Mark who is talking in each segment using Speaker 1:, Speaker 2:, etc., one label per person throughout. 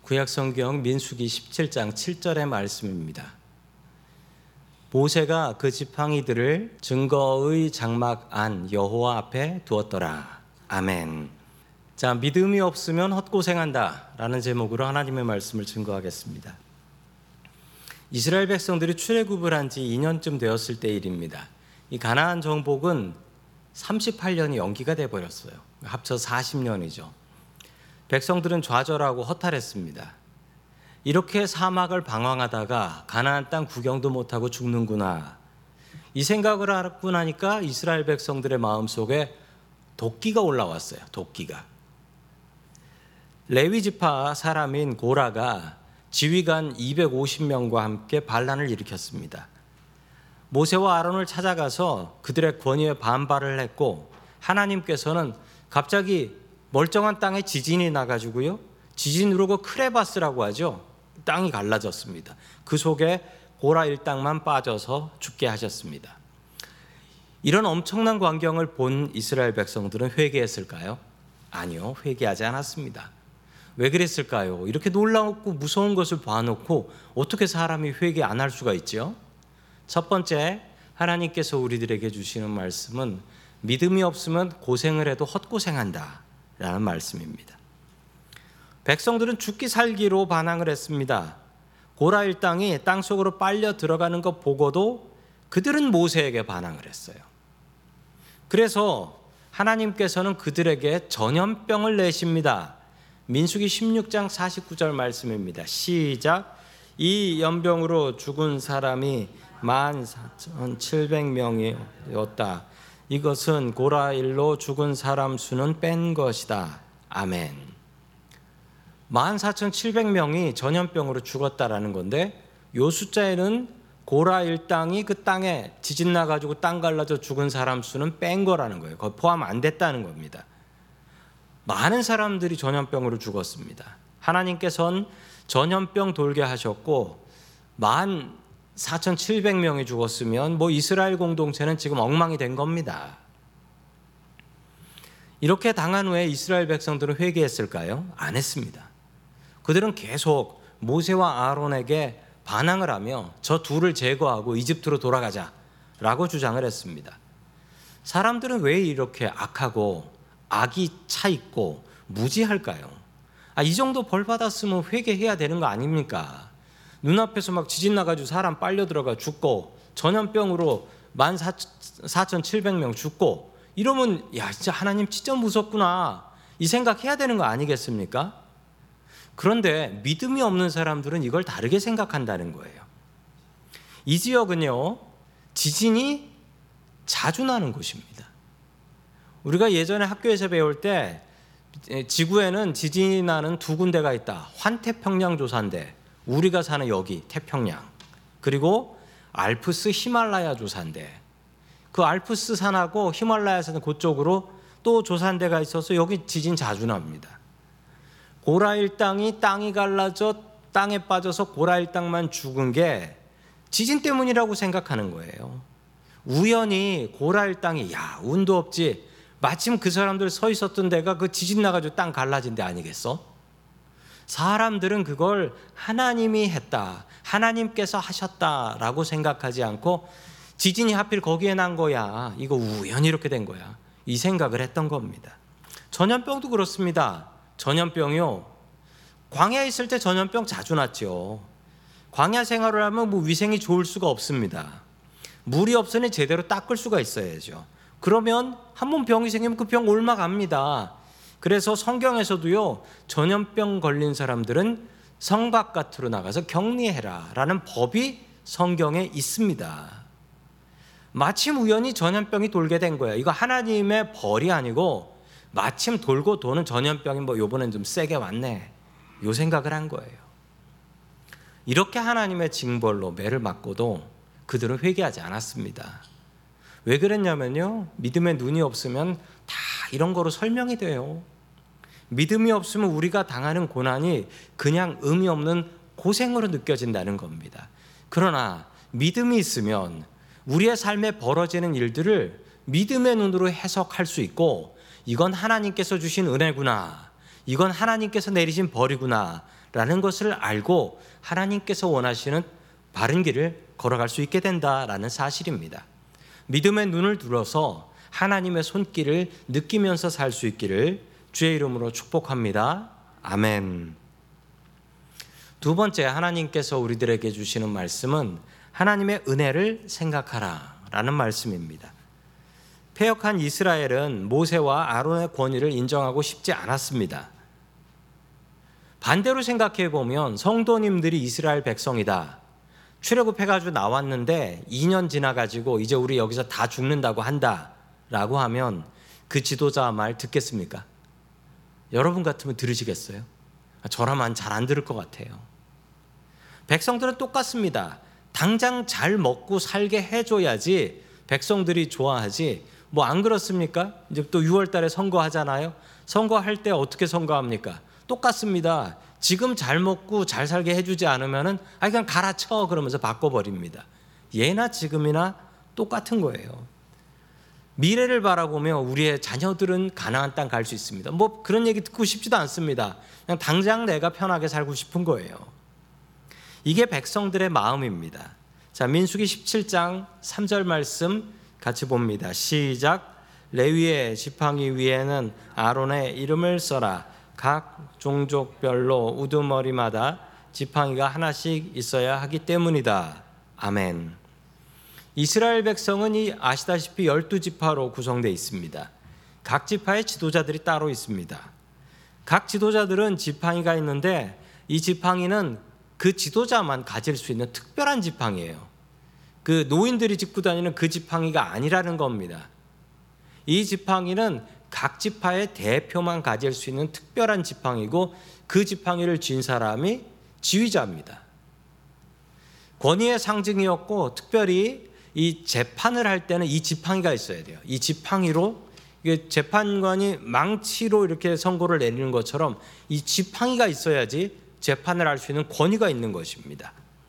Speaker 1: 구약성경 민수기 17장 7절의 말씀입니다. 모세가 그 지팡이들을 증거의 장막 안 여호와 앞에 두었더라. 아멘. 자, 믿음이 없으면 헛고생한다 라는 제목으로 하나님의 말씀을 증거하겠습니다. 이스라엘 백성들이 출애굽을 한 지 2년쯤 되었을 때 일입니다. 이 가나안 정복은 38년이 연기가 돼버렸어요. 합쳐 40년이죠. 백성들은 좌절하고 허탈했습니다. 이렇게 사막을 방황하다가 가나안 땅 구경도 못하고 죽는구나. 이 생각을 하고 나니까 이스라엘 백성들의 마음속에 도끼가 올라왔어요. 도끼가. 레위 지파 사람인 고라가 지휘관 250명과 함께 반란을 일으켰습니다. 모세와 아론을 찾아가서 그들의 권위에 반발을 했고, 하나님께서는 갑자기 멀쩡한 땅에 지진이 나가지고요, 지진으로 그 크레바스라고 하죠, 땅이 갈라졌습니다. 그 속에 고라 일당만 빠져서 죽게 하셨습니다. 이런 엄청난 광경을 본 이스라엘 백성들은 회개했을까요? 아니요, 회개하지 않았습니다. 왜 그랬을까요? 이렇게 놀랍고 무서운 것을 봐놓고 어떻게 사람이 회개 안 할 수가 있죠? 첫 번째, 하나님께서 우리들에게 주시는 말씀은 믿음이 없으면 고생을 해도 헛고생한다 라는 말씀입니다. 백성들은 죽기 살기로 반항을 했습니다. 고라 일당이 땅속으로 빨려 들어가는 것 보고도 그들은 모세에게 반항을 했어요. 그래서 하나님께서는 그들에게 전염병을 내십니다. 민수기 16장 49절 말씀입니다. 시작. 이 연병으로 죽은 사람이 14,700명이었다. 이것은 고라 일로 죽은 사람 수는 뺀 것이다. 아멘. 14,700명이 전염병으로 죽었다라는 건데, 이 숫자에는 고라 일당이 그 땅에 지진 나가지고 땅 갈라져 죽은 사람 수는 뺀 거라는 거예요. 거의 포함 안 됐다는 겁니다. 많은 사람들이 전염병으로 죽었습니다. 하나님께서는 전염병 돌게 하셨고 14,700명이 죽었으면 이스라엘 공동체는 지금 엉망이 된 겁니다. 이렇게 당한 후에 이스라엘 백성들은 회개했을까요? 안 했습니다. 그들은 계속 모세와 아론에게 반항을 하며 저 둘을 제거하고 이집트로 돌아가자라고 주장을 했습니다. 사람들은 왜 이렇게 악하고 악이 차 있고 무지할까요? 이 정도 벌 받았으면 회개해야 되는 거 아닙니까? 눈앞에서 막 지진 나가지고 사람 빨려 들어가 죽고, 전염병으로 14,700명 죽고, 이러면 야, 진짜 하나님 진짜 무섭구나 이 생각해야 되는 거 아니겠습니까? 그런데 믿음이 없는 사람들은 이걸 다르게 생각한다는 거예요. 이 지역은요, 지진이 자주 나는 곳입니다. 우리가 예전에 학교에서 배울 때 지구에는 지진이 나는 두 군데가 있다. 환태평양 조산대, 우리가 사는 여기 태평양, 그리고 알프스 히말라야 조산대. 그 알프스 산하고 히말라야 산 그쪽으로 또 조산대가 있어서 여기 지진 자주 납니다. 고라 일당이 땅이 갈라져 땅에 빠져서 고라 일당만 죽은 게 지진 때문이라고 생각하는 거예요. 우연히 고라 일당이 운도 없지, 마침 그 사람들 서 있었던 데가 그 지진 나가지고 땅 갈라진 데 아니겠어? 사람들은 그걸 하나님이 했다, 하나님께서 하셨다라고 생각하지 않고 지진이 하필 거기에 난 거야, 이거 우연히 이렇게 된 거야, 이 생각을 했던 겁니다. 전염병도 그렇습니다. 전염병이요, 광야에 있을 때 전염병 자주 났죠. 광야 생활을 하면 위생이 좋을 수가 없습니다. 물이 없으니 제대로 닦을 수가 있어야죠. 그러면 한 번 병이 생기면 그 병 옮아갑니다. 그래서 성경에서도요, 전염병 걸린 사람들은 성 바깥으로 나가서 격리해라 라는 법이 성경에 있습니다. 마침 우연히 전염병이 돌게 된 거예요. 이거 하나님의 벌이 아니고 마침 돌고 도는 전염병이 요번엔 좀 세게 왔네, 요 생각을 한 거예요. 이렇게 하나님의 징벌로 매를 맞고도 그들은 회개하지 않았습니다. 왜 그랬냐면요, 믿음의 눈이 없으면 다 이런 거로 설명이 돼요. 믿음이 없으면 우리가 당하는 고난이 그냥 의미 없는 고생으로 느껴진다는 겁니다. 그러나 믿음이 있으면 우리의 삶에 벌어지는 일들을 믿음의 눈으로 해석할 수 있고, 이건 하나님께서 주신 은혜구나, 이건 하나님께서 내리신 벌이구나 라는 것을 알고 하나님께서 원하시는 바른 길을 걸어갈 수 있게 된다라는 사실입니다. 믿음의 눈을 들어서 하나님의 손길을 느끼면서 살 수 있기를 주의 이름으로 축복합니다. 아멘. 두 번째, 하나님께서 우리들에게 주시는 말씀은 하나님의 은혜를 생각하라 라는 말씀입니다. 패역한 이스라엘은 모세와 아론의 권위를 인정하고 싶지 않았습니다. 반대로 생각해 보면 성도님들이 이스라엘 백성이다. 출애굽해가지고 나왔는데 2년 지나가지고 이제 우리 여기서 다 죽는다고 한다라고 하면 그 지도자 말 듣겠습니까? 여러분 같으면 들으시겠어요? 저라면 잘 안 들을 것 같아요. 백성들은 똑같습니다. 당장 잘 먹고 살게 해줘야지 백성들이 좋아하지. 뭐 안 그렇습니까? 이제 또 6월 달에 선거하잖아요. 선거할 때 어떻게 선거합니까? 똑같습니다. 지금 잘 먹고 잘 살게 해주지 않으면은 그냥 갈아쳐 그러면서 바꿔버립니다. 예나 지금이나 똑같은 거예요. 미래를 바라보며 우리의 자녀들은 가나안 땅 갈 수 있습니다. 뭐 그런 얘기 듣고 싶지도 않습니다. 그냥 당장 내가 편하게 살고 싶은 거예요. 이게 백성들의 마음입니다. 자, 민수기 17장 3절 말씀 같이 봅니다. 시작. 레위의 지팡이 위에는 아론의 이름을 써라. 각 종족별로 우두머리마다 지팡이가 하나씩 있어야 하기 때문이다. 아멘. 이스라엘 백성은 아시다시피 12지파로 구성되어 있습니다. 각 지파의 지도자들이 따로 있습니다. 각 지도자들은 지팡이가 있는데 이 지팡이는 그 지도자만 가질 수 있는 특별한 지팡이에요. 그 노인들이 짚고 다니는 그 지팡이가 아니라는 겁니다. 이 지팡이는 각 지파의 대표만 가질 수 있는 특별한 지팡이고 그 지팡이를 쥔 사람이 지휘자입니다. 권위의 상징이었고 특별히 이 재판을 할 때는 이 지팡이가 있어야 돼요. 이 지팡이로 재판관이 망치로 이렇게 선고를 내리는 것처럼 이 지팡이가 있어야지 재판을 할 수 있는 권위가 있는 것입니다.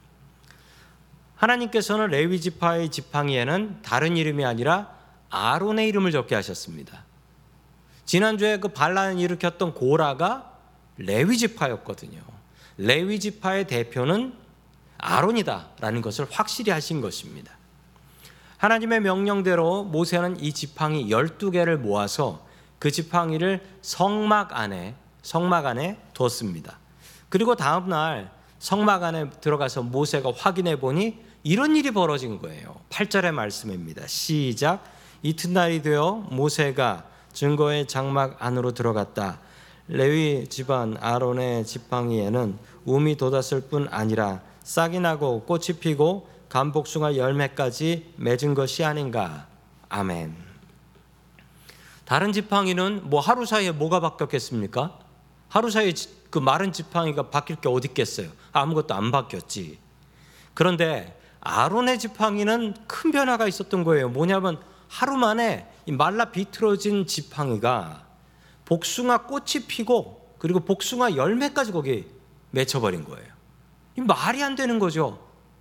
Speaker 1: 하나님께서는 레위 지파의 지팡이에는 다른 이름이 아니라 아론의 이름을 적게 하셨습니다. 지난주에 그 반란을 일으켰던 고라가 레위 지파였거든요. 레위 지파의 대표는 아론이다라는 것을 확실히 하신 것입니다. 하나님의 명령대로 모세는 이 지팡이 12개를 모아서 그 지팡이를 성막 안에 뒀습니다. 그리고 다음 날 성막 안에 들어가서 모세가 확인해 보니 이런 일이 벌어진 거예요. 8절의 말씀입니다. 시작. 이튿날이 되어 모세가 증거의 장막 안으로 들어갔다. 레위 집안 아론의 지팡이에는 움이 돋았을 뿐 아니라 싹이 나고 꽃이 피고 감복숭아 열매까지 맺은 것이 아닌가. 아멘. 다른 지팡이는 뭐 하루 사이에 뭐가 바뀌었겠습니까? 하루 사이에 그 마른 지팡이가 바뀔 게 어디 있겠어요? 아무것도 안 바뀌었지. 그런데 아론의 지팡이는 큰 변화가 있었던 거예요. 뭐냐면 하루 만에 이 말라 비틀어진 지팡이가 복숭아 꽃이 피고 그리고 복숭아 열매까지 거기에 맺혀버린 거예요. 이 말이 안 되는 거죠.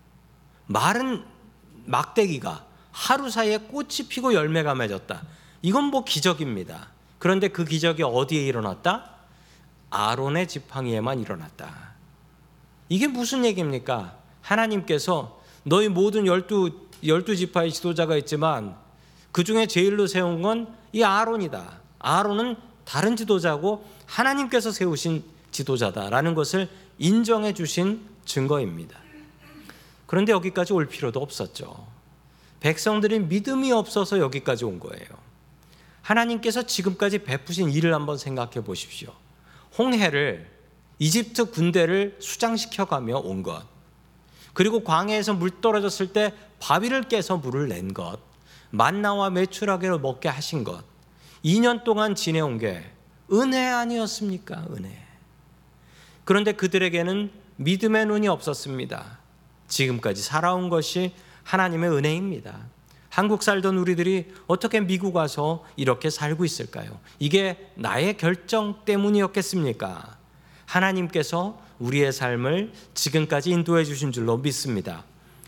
Speaker 1: 마른 막대기가 하루 사이에 꽃이 피고 열매가 맺었다. 이건 뭐 기적입니다. 그런데 그 기적이 어디에 일어났다? 아론의 지팡이에만 일어났다. 이게 무슨 얘기입니까? 하나님께서 너희 모든 12지파의 지도자가 있지만 그 중에 제일로 세운 건 이 아론이다. 아론은 다른 지도자고 하나님께서 세우신 지도자다라는 것을 인정해 주신 증거입니다. 그런데 여기까지 올 필요도 없었죠. 백성들이 믿음이 없어서 여기까지 온 거예요. 하나님께서 지금까지 베푸신 일을 한번 생각해 보십시오. 홍해를 이집트 군대를 수장시켜가며 온 것, 그리고 광야에서 물 떨어졌을 때 바위를 깨서 물을 낸 것, 만나와 메추라기를 먹게 하신 것, 2년 동안 지내온 게 은혜 아니었습니까? 은혜. 그런데 그들에게는 믿음의 눈이 없었습니다. 지금까지 살아온 것이 하나님의 은혜입니다. 한국 살던 우리들이 어떻게 미국 와서 이렇게 살고 있을까요? 이게 나의 결정 때문이었겠습니까? 하나님께서 우리의 삶을 지금까지 인도해 주신 줄로 믿습니다.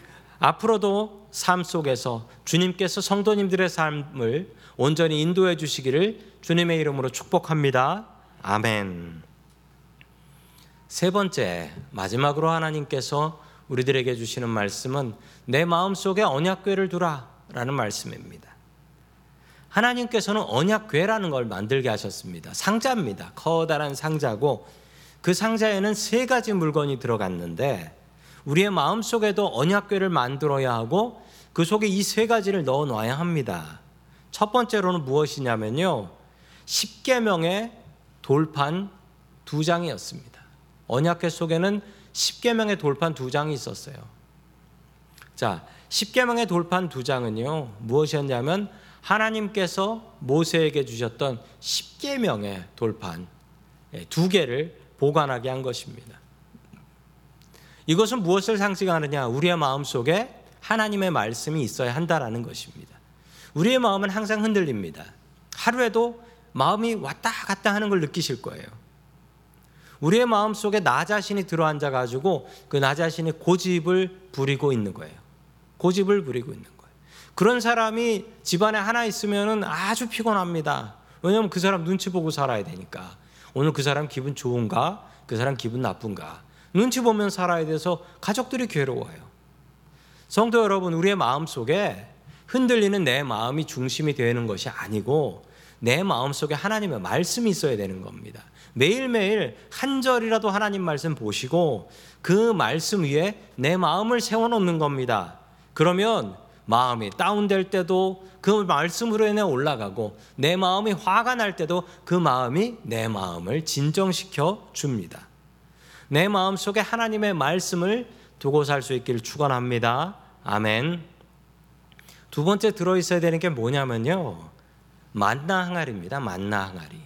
Speaker 1: 앞으로도 삶 속에서 주님께서 성도님들의 삶을 온전히 인도해 주시기를 주님의 이름으로 축복합니다. 아멘. 세 번째, 마지막으로 하나님께서 우리들에게 주시는 말씀은 내 마음속에 언약궤를 두라라는 말씀입니다. 하나님께서는 언약궤라는 걸 만들게 하셨습니다. 상자입니다. 커다란 상자고 그 상자에는 세 가지 물건이 들어갔는데 우리의 마음속에도 언약궤를 만들어야 하고 그 속에 이 세 가지를 넣어 놔야 합니다. 첫 번째로는 무엇이냐면요, 십계명의 돌판 2장이었습니다. 언약궤 속에는 십계명의 돌판 2장이 있었어요. 자, 십계명의 돌판 2장은요 무엇이었냐면 하나님께서 모세에게 주셨던 십계명의 돌판 2개를 보관하게 한 것입니다. 이것은 무엇을 상징하느냐? 우리의 마음속에 하나님의 말씀이 있어야 한다라는 것입니다. 우리의 마음은 항상 흔들립니다. 하루에도 마음이 왔다 갔다 하는 걸 느끼실 거예요. 우리의 마음속에 나 자신이 들어앉아 가지고 그 나 자신이 고집을 부리고 있는 거예요. 고집을 부리고 있는 거예요. 그런 사람이 집안에 하나 있으면 아주 피곤합니다. 왜냐하면 그 사람 눈치 보고 살아야 되니까. 오늘 그 사람 기분 좋은가? 그 사람 기분 나쁜가? 눈치 보면 살아야 돼서 가족들이 괴로워요. 성도 여러분, 우리의 마음속에 흔들리는 내 마음이 중심이 되는 것이 아니고 내 마음속에 하나님의 말씀이 있어야 되는 겁니다. 매일매일 한 절이라도 하나님 말씀 보시고 그 말씀 위에 내 마음을 세워놓는 겁니다. 그러면 마음이 다운될 때도 그 말씀으로 인해 올라가고 내 마음이 화가 날 때도 그 마음이 내 마음을 진정시켜 줍니다. 내 마음속에 하나님의 말씀을 두고 살 수 있기를 축원합니다. 아멘. 두 번째 들어있어야 되는 게 뭐냐면요, 만나 항아리입니다. 만나 항아리.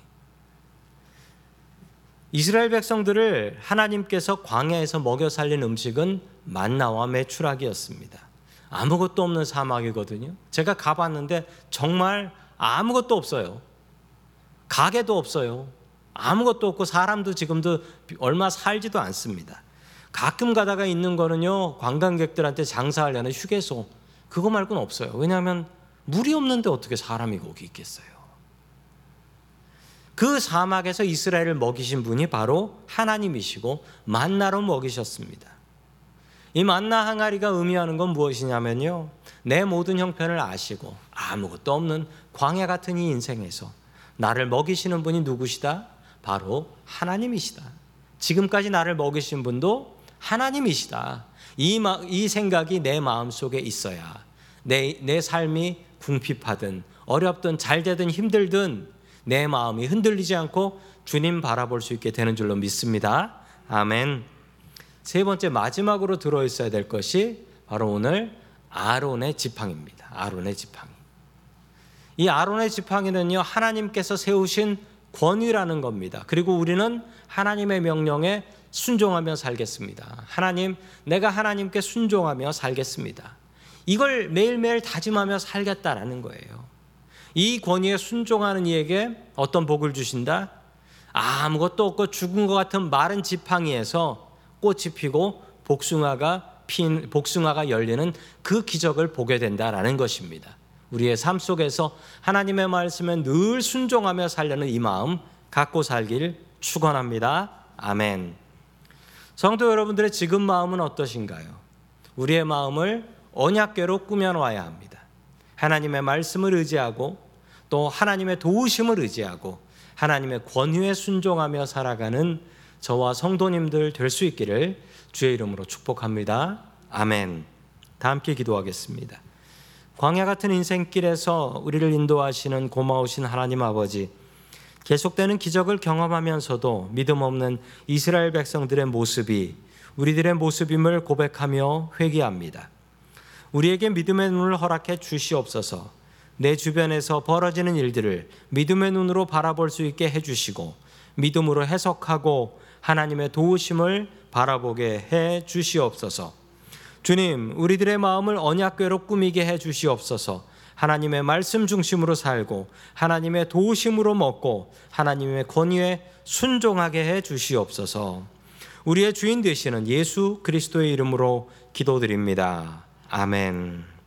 Speaker 1: 이스라엘 백성들을 하나님께서 광야에서 먹여 살린 음식은 만나와 메추라기였습니다. 아무것도 없는 사막이거든요. 제가 가봤는데 정말 아무것도 없어요. 가게도 없어요. 아무것도 없고 사람도 지금도 얼마 살지도 않습니다. 가끔 가다가 있는 거는요, 관광객들한테 장사하려는 휴게소, 그거 말고는 없어요. 왜냐하면 물이 없는데 어떻게 사람이 거기 있겠어요. 그 사막에서 이스라엘을 먹이신 분이 바로 하나님이시고 만나로 먹이셨습니다. 이 만나 항아리가 의미하는 건 무엇이냐면요, 내 모든 형편을 아시고 아무것도 없는 광야 같은 이 인생에서 나를 먹이시는 분이 누구시다? 바로 하나님이시다. 지금까지 나를 먹이신 분도 하나님이시다. 이 생각이 내 마음속에 있어야 내 삶이 궁핍하든 어렵든 잘되든 힘들든 내 마음이 흔들리지 않고 주님 바라볼 수 있게 되는 줄로 믿습니다. 아멘. 세 번째, 마지막으로 들어있어야 될 것이 바로 오늘 아론의 지팡이입니다. 아론의 지팡이. 이 아론의 지팡이는요, 하나님께서 세우신 권위라는 겁니다. 그리고 우리는 하나님의 명령에 순종하며 살겠습니다. 하나님, 내가 하나님께 순종하며 살겠습니다. 이걸 매일매일 다짐하며 살겠다라는 거예요. 이 권위에 순종하는 이에게 어떤 복을 주신다? 아무것도 없고 죽은 것 같은 마른 지팡이에서 꽃이 피고 복숭아가 열리는 그 기적을 보게 된다라는 것입니다. 우리의 삶 속에서 하나님의 말씀에 늘 순종하며 살려는 이 마음 갖고 살길 축원합니다. 아멘. 성도 여러분들의 지금 마음은 어떠신가요? 우리의 마음을 언약궤로 꾸며놓아야 합니다. 하나님의 말씀을 의지하고 또 하나님의 도우심을 의지하고 하나님의 권위에 순종하며 살아가는 저와 성도님들 될 수 있기를 주의 이름으로 축복합니다. 아멘. 다 함께 기도하겠습니다. 광야 같은 인생길에서 우리를 인도하시는 고마우신 하나님 아버지, 계속되는 기적을 경험하면서도 믿음 없는 이스라엘 백성들의 모습이 우리들의 모습임을 고백하며 회개합니다. 우리에게 믿음의 눈을 허락해 주시옵소서. 내 주변에서 벌어지는 일들을 믿음의 눈으로 바라볼 수 있게 해주시고 믿음으로 해석하고 하나님의 도우심을 바라보게 해 주시옵소서. 주님, 우리들의 마음을 언약궤로 꾸미게 해 주시옵소서. 하나님의 말씀 중심으로 살고 하나님의 도우심으로 먹고 하나님의 권위에 순종하게 해 주시옵소서. 우리의 주인 되시는 예수 그리스도의 이름으로 기도드립니다. 아멘.